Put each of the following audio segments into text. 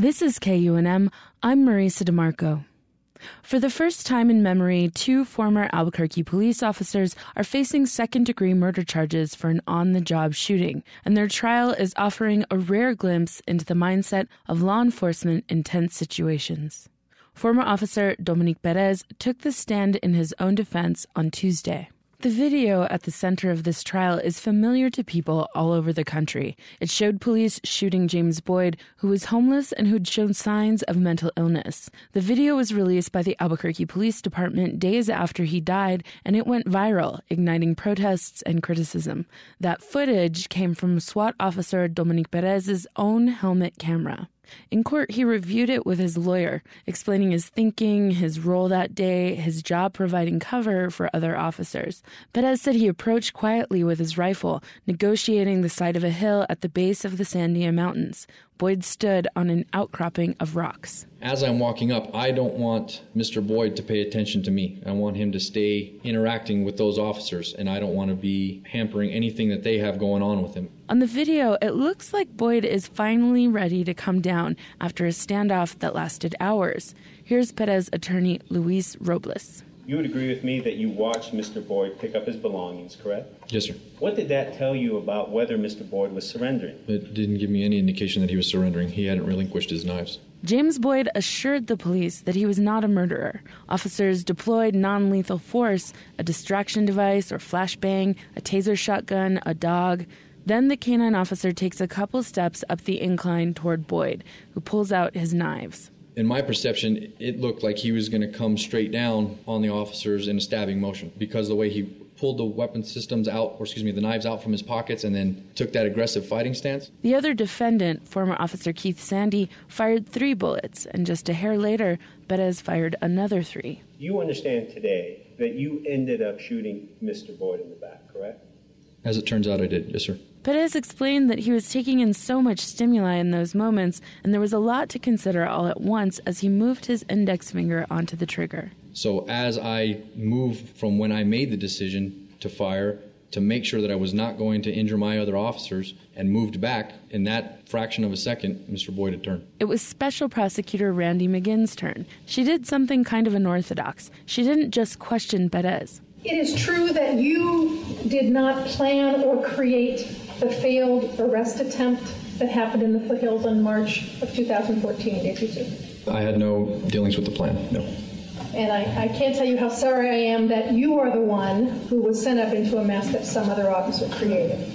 This is KUNM. I'm Marisa DeMarco. For the first time in memory, 2 former Albuquerque police officers are facing second-degree murder charges for an on-the-job shooting, and their trial is offering a rare glimpse into the mindset of law enforcement in tense situations. Former officer Dominique Perez took the stand in his own defense on Tuesday. The video at the center of this trial is familiar to people all over the country. It showed police shooting James Boyd, who was homeless and who'd shown signs of mental illness. The video was released by the Albuquerque Police Department days after he died, and it went viral, igniting protests and criticism. That footage came from SWAT officer Dominique Perez's own helmet camera. In court, he reviewed it with his lawyer, explaining his thinking, his role that day, his job providing cover for other officers. Perez said he approached quietly with his rifle, negotiating the side of a hill at the base of the Sandia Mountains. Boyd stood on an outcropping of rocks. As I'm walking up, I don't want Mr. Boyd to pay attention to me. I want him to stay interacting with those officers, and I don't want to be hampering anything that they have going on with him. On the video, it looks like Boyd is finally ready to come down after a standoff that lasted hours. Here's Perez's attorney, Luis Robles. You would agree with me that you watched Mr. Boyd pick up his belongings, correct? Yes, sir. What did that tell you about whether Mr. Boyd was surrendering? It didn't give me any indication that he was surrendering. He hadn't relinquished his knives. James Boyd assured the police that he was not a murderer. Officers deployed non-lethal force, a distraction device or flashbang, a taser shotgun, a dog. Then the canine officer takes a couple steps up the incline toward Boyd, who pulls out his knives. In my perception, it looked like he was going to come straight down on the officers in a stabbing motion because the way he pulled the weapon systems out, the knives out from his pockets and then took that aggressive fighting stance. The other defendant, former Officer Keith Sandy, fired 3 bullets, and just a hair later, Perez fired another 3. You understand today that you ended up shooting Mr. Boyd in the back, correct? As it turns out, I did, yes, sir. Perez explained that he was taking in so much stimuli in those moments, and there was a lot to consider all at once as he moved his index finger onto the trigger. So as I moved from when I made the decision to fire to make sure that I was not going to injure my other officers and moved back, in that fraction of a second, Mr. Boyd had turned. It was Special Prosecutor Randy McGinn's turn. She did something kind of unorthodox. She didn't just question Perez. It is true that you did not plan or create the failed arrest attempt that happened in the foothills in March of 2014, did you, sir? I had no dealings with the plan, no. And I can't tell you how sorry I am that you are the one who was sent up into a mess that some other officer created.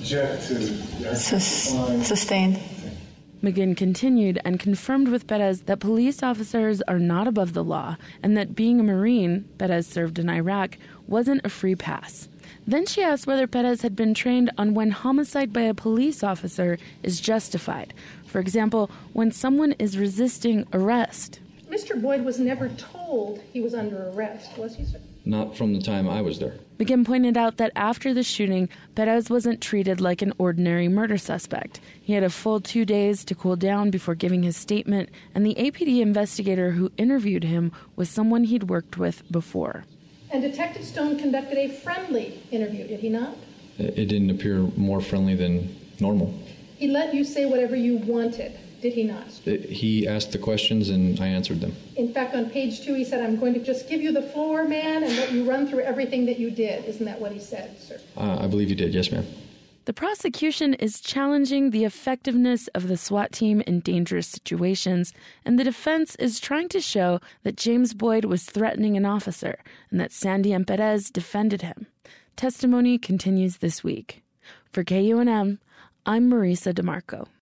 Sustained. McGinn continued and confirmed with Perez that police officers are not above the law and that being a Marine, Perez served in Iraq, wasn't a free pass. Then she asked whether Perez had been trained on when homicide by a police officer is justified. For example, when someone is resisting arrest. Mr. Boyd was never told he was under arrest, was he, sir? Not from the time I was there. McGinn pointed out that after the shooting, Perez wasn't treated like an ordinary murder suspect. He had a full 2 days to cool down before giving his statement, and the APD investigator who interviewed him was someone he'd worked with before. And Detective Stone conducted a friendly interview, did he not? It didn't appear more friendly than normal. He let you say whatever you wanted, did he not? He asked the questions and I answered them. In fact, on page 2, he said, I'm going to just give you the floor, man, and let you run through everything that you did. Isn't that what he said, sir? I believe he did, yes, ma'am. The prosecution is challenging the effectiveness of the SWAT team in dangerous situations, and the defense is trying to show that James Boyd was threatening an officer and that Sandy and Perez defended him. Testimony continues this week. For KUNM, I'm Marisa DeMarco.